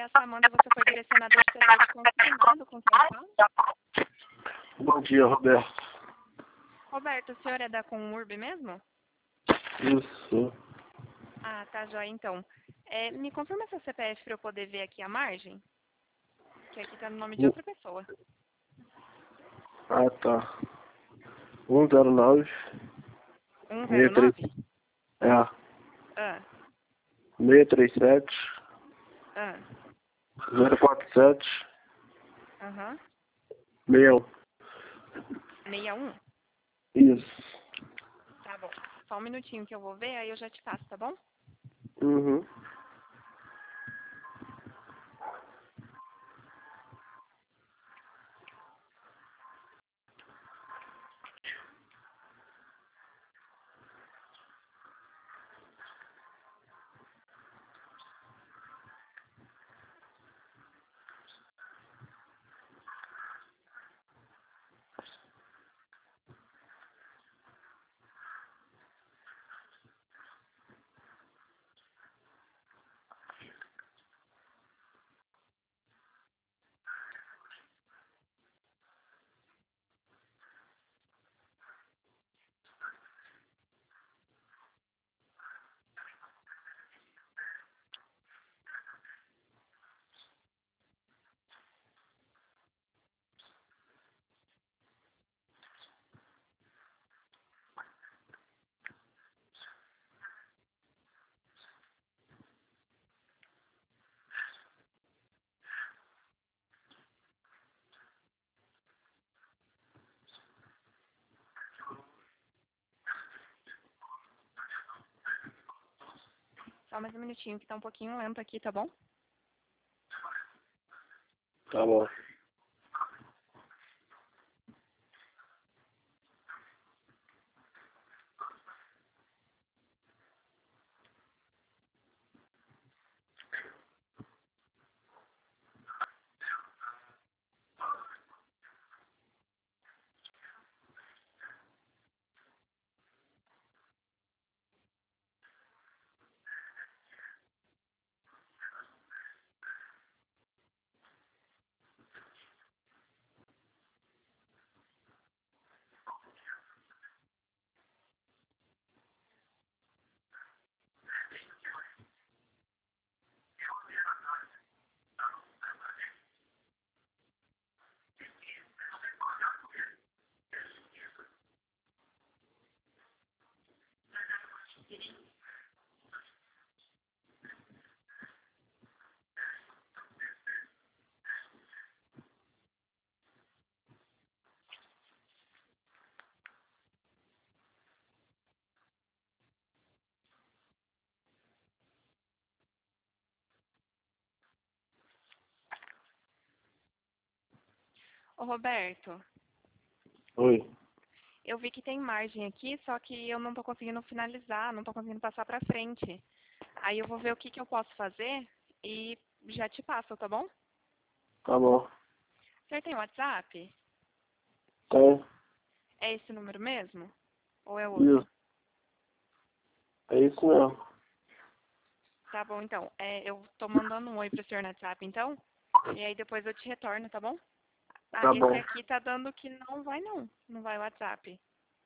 essa Amanda, você foi direcionada ao setor de consignado com quem fala? Bom dia, Roberto. Roberto, o senhor é da Comurb mesmo? Isso. Ah, tá, joia, então. Me confirma seu CPF para eu poder ver aqui a margem? Que aqui tá no nome de outra pessoa. Ah, tá. 109. 109? É. Ah, 637. ah, 047. aham. 61. 61? Isso. Tá bom. Só um minutinho que eu vou ver, aí eu já te passo, tá bom? Uhum. Só mais um minutinho, que tá um pouquinho lento aqui, tá bom? Tá bom. Ô, Roberto, Oi. eu vi que tem margem aqui, só que eu não tô conseguindo finalizar, não tô conseguindo passar pra frente. Aí eu vou ver o que eu posso fazer e já te passo, tá bom? Tá bom. Você tem WhatsApp? Tem. É esse número mesmo? Ou é outro? Isso. É isso mesmo. Tá bom, então. Eu tô mandando um oi pro senhor no WhatsApp, então. E aí depois eu te retorno, tá bom? Ah, Tá esse bom. aqui tá dando que não vai não. Não vai o WhatsApp.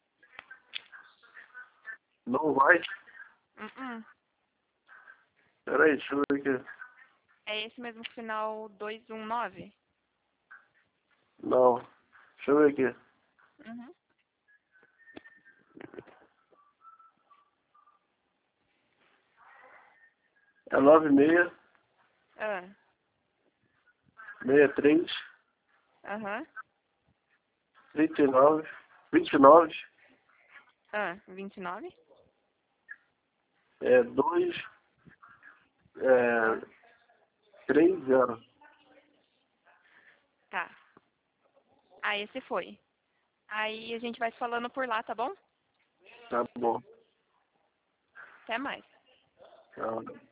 Não vai? Uh-uh. Peraí, deixa eu ver aqui. É esse mesmo final 219? Não. Deixa eu ver aqui. Uhum. É 96, Ah, 63, aham. 39, 29, 29? 2, 30. Tá. Ah, esse foi. Aí a gente vai se falando por lá, tá bom? Tá bom. Até mais. Tchau.